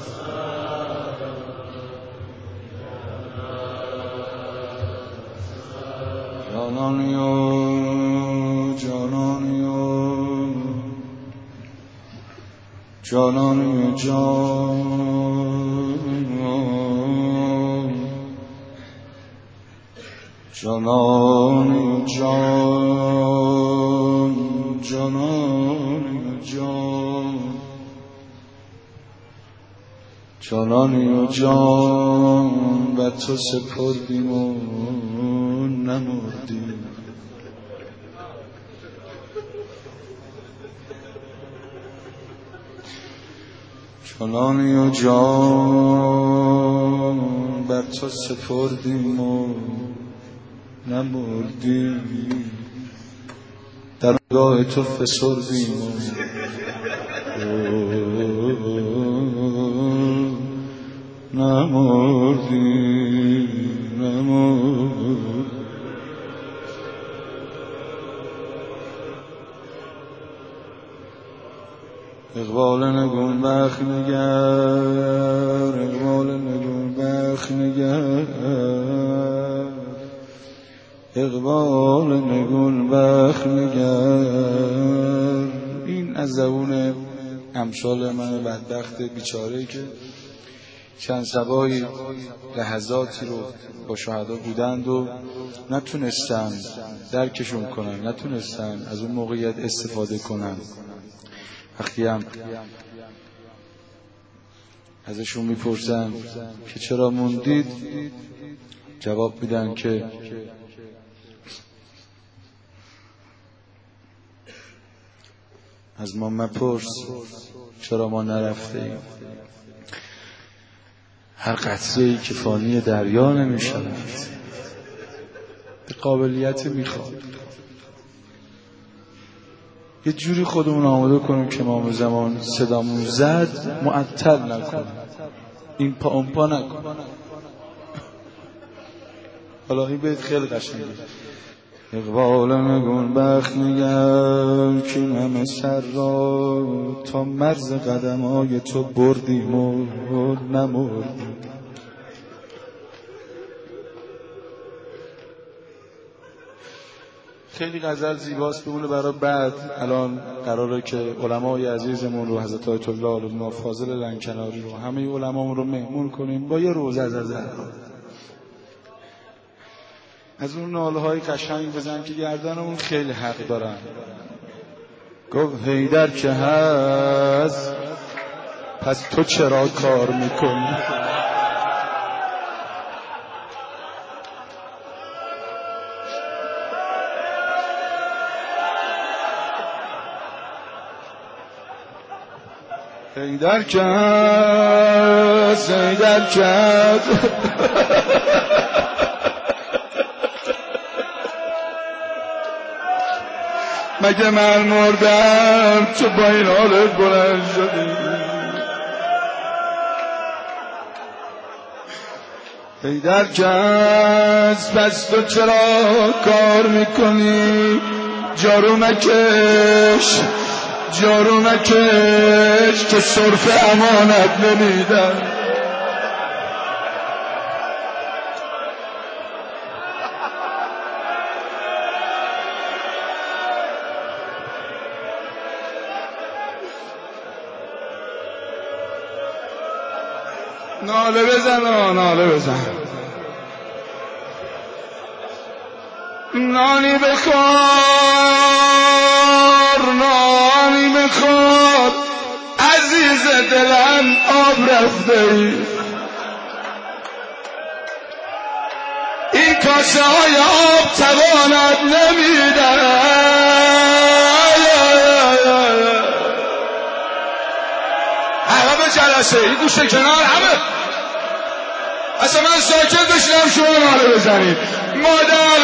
جانانی جان جانانی جان جانانی جان جانانی جان بر تو سپردیم و نمردیم جانانی و جان بر تو سپردیم و نمردیم در راه تو فسردیم و نمردیم اقبال نگون بخت نگر اقبال نگون بخت نگر اقبال نگون بخت نگر. این از زبون امثال من بدبخت بیچاره‌ای که چند صباحی لحظاتی رو با شهدا بودند و نتونستن درکشون کنن، نتونستن از اون موقعیت استفاده کنن. وقتی هم ازشون میپرسن که چرا موندید، جواب میدن که از ما مپرس چرا ما نرفته ایم. هر قطره‌ای که فانی دریا نمیشود به قابلیت میخواد. یه جوری خودمون آماده کنیم که امام زمان صدامون زد معطل نکنیم، این پا اون پا نکنیم. حالا این بیت خیلی قشنگه. اقبال نگون بخت نگر که همه سر را تا مرز قدمای تو بردیم و نمردیم. خیلی غزل زیباست، بمونه برای بعد. الان قراره که علمای عزیزمون رو حضرت آیت الله علوالله فاضل لنکناری رو همه علمامون رو مهمون کنیم با یه روزه از اون ناله های قشنگ بزن که گردنمون خیلی حق دارن. گفت حیدر که هست پس تو چرا کار میکنی؟ حیدر که هست حیدر که هست مگه من مردم تو با این حالت بلند شدی؟ حیدر که هست پس تو چرا کار میکنی؟ جارو مکش جارو مکش که صرف امانت نمیدن. ناله بزن ناله بزن. نانی بخور نانی بخور عزیز دلم آب رفته ای. این کاسه های آب توانت نمیدن. همه به جلسه این گوشه کنار همه اصلا من ساکت بشنم شما ناله بزنید. مادر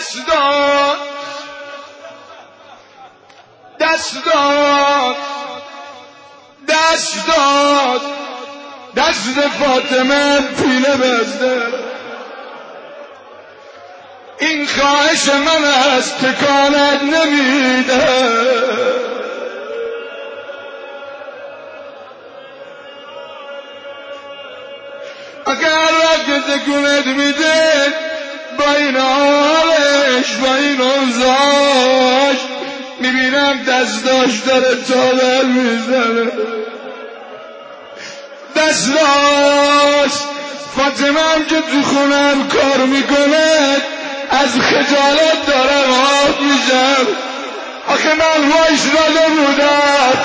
دست داد دست داد دست داد دست فاطمه پیله بزده این خواهش من است تکانت نمیده اگر وقت تکونت میده با این حالش با این اوضاعش میبینم دستاش داره تابل میزنه دستاش فاطمه هم که تو خونم کار میکنه از خجالت دارم آب میشم آخه من وایش داده بودم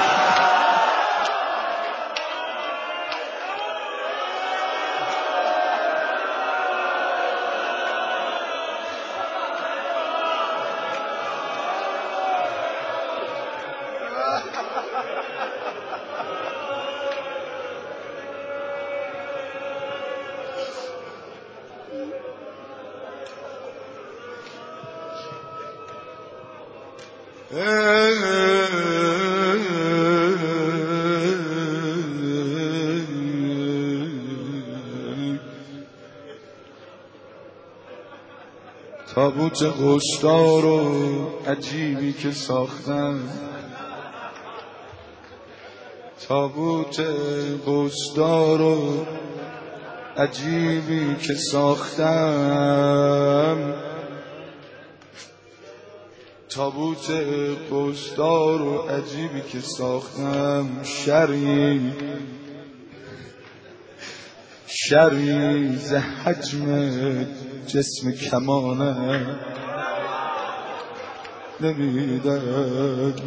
تابوت قصدار و عجیبی که ساختم تابوت قصدار و عجیبی که ساختم تابوت قصدار و عجیبی که ساختم شری ز حجم جسم کمانه نمیدد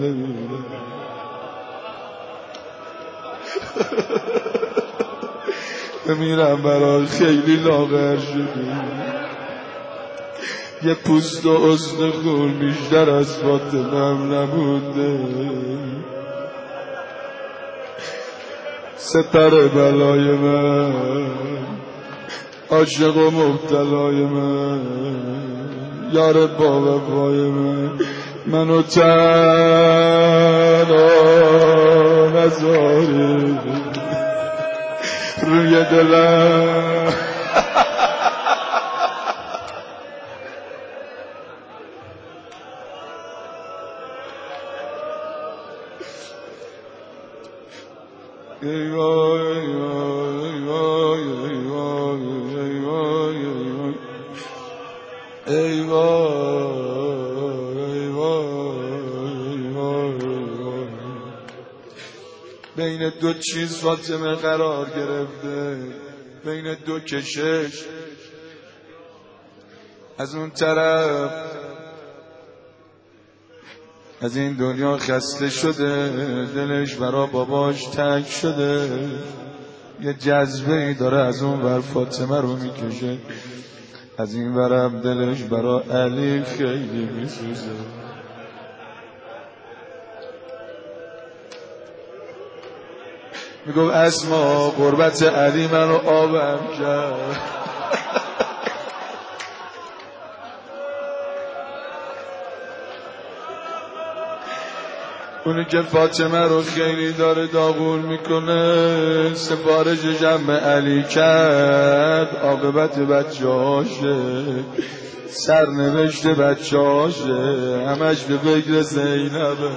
بمیرم برای خیلی لاغر شده یه پوست و استخون بیشتر از فاطمه‌ام نمونده سپر بلای من عاشق و مبتلای من یار با وفای من منو تنها نذاری روی دلم ای وای ای وای ای وای بین دو چیز فاطمه قرار گرفته بین دو کشش از اون طرف از این دنیا خسته شده دلش برا باباش تنگ شده یه جذبه ای داره از اون ور فاطمه رو میکشه از این ورم دلش برا علی خیلی میسوزه میگم اسما قربت علی منو آبم کرد اونی که فاطمه رو خیلی داره داغون میکنه سفارشش هم به علی کرد عاقبت بچه‌هاشه سرنوشت بچه‌هاشه همش به فکر زینبه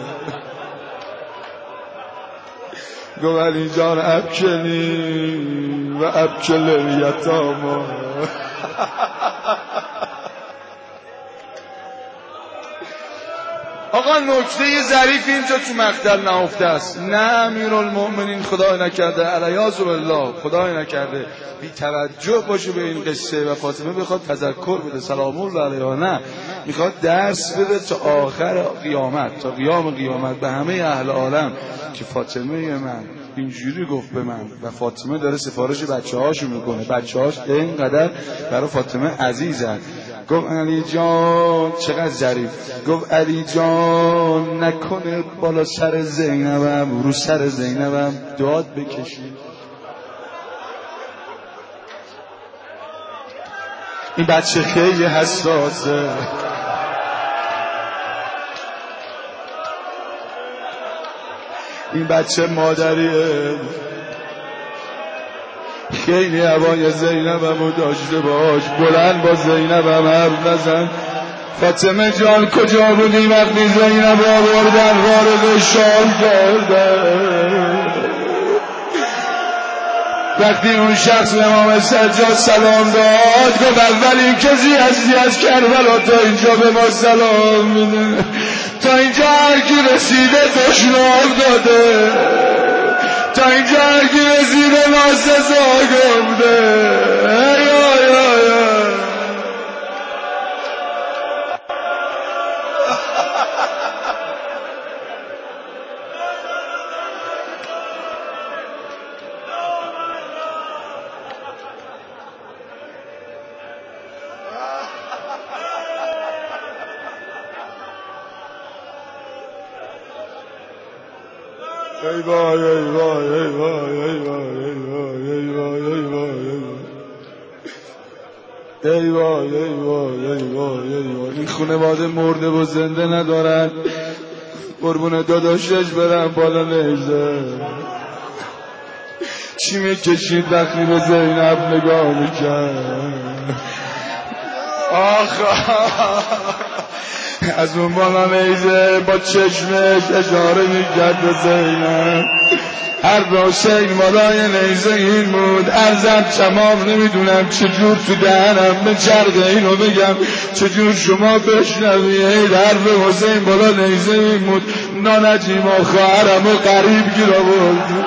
گو علی جان ابکلی و ابکل الیتاما آقا نکته ظریف اینجا تو مقتل نهفته است نه امیرالمؤمنین خدای نکرده علیاذ بالله خدای نکرده بی توجه باشه به این قصه و فاطمه بخواد تذکر بده سلام الله علیها نه میخواد درس بده تا آخر قیامت تا قیام قیامت به همه اهل عالم که فاطمه من اینجوری گفت به من و فاطمه داره سفارش بچه‌هاشو میکنه بچه‌هاش اینقدر برای فاطمه عزیزن گفت علی جان چقدر ظریف گفت علی جان نکنه بالا سر زینبم رو سر زینبم داد بکشی این بچه خیلی حساسه، این بچه مادریه، خیلی هوای زینبمو داشته باش، بلند با زینبم حرف نزن. فاطمه جان کجا بودی وقتی زینب آوردن وارد شال کردن؟ وقتی اون شخص امام سجاد سلام داد گفت اولین کسی هستی از کربلا تا اینجا به ما سلام میده، تا اینجا هر کی رسیده دشنام داده، تا اینجا هر کی رسیده ناسزا گفته. ای وای ای وای ای وای ای وای ای وای ای وای ای وای ای وای ای وای ای وای ای وای. این خانواده مرده و زنده ندارن، قربون داداشش برم بالا نیزه. چی میکشید وقتی به زینب نگاه میکرد؟ آخ از اون بالا نیزه با چشمش اشاره میکرد به زینب. هر حسین بالای نیزه این بود، ارزم تمام نمیدونم چجور تو دهنم به چرخ اینو بگم چجور شما بشنوید. حرف حسین بالا نیزه این بود، نانجیم و خواهرم و قریب گیر آورد.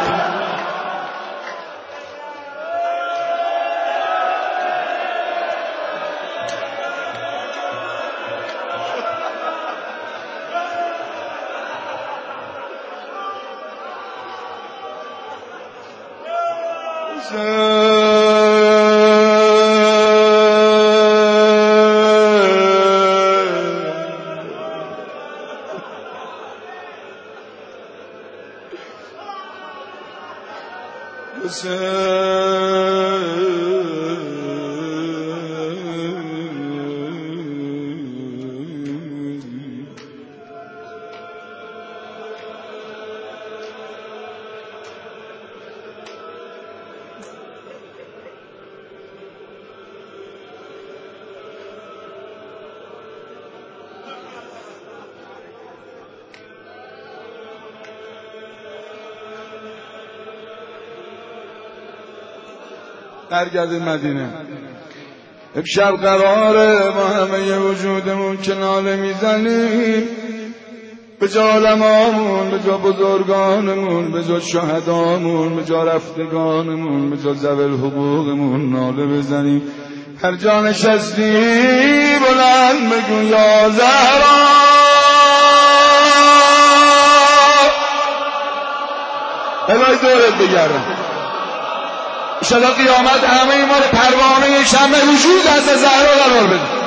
برگردیم مدینه. امشب قراره ما همه وجودمون که ناله میزنیم به جا علمامون، به جا بزرگانمون، به جا شهدامون، به جا رفتگانمون، به جا ذوی الحقوقمون ناله بزنیم. هر جا نشستی بلند بگو یا زهرا. الهی دورت بگردم انشاءالله قیامت همه ما رو پروانه شمع وجود از زهرا قرار بده.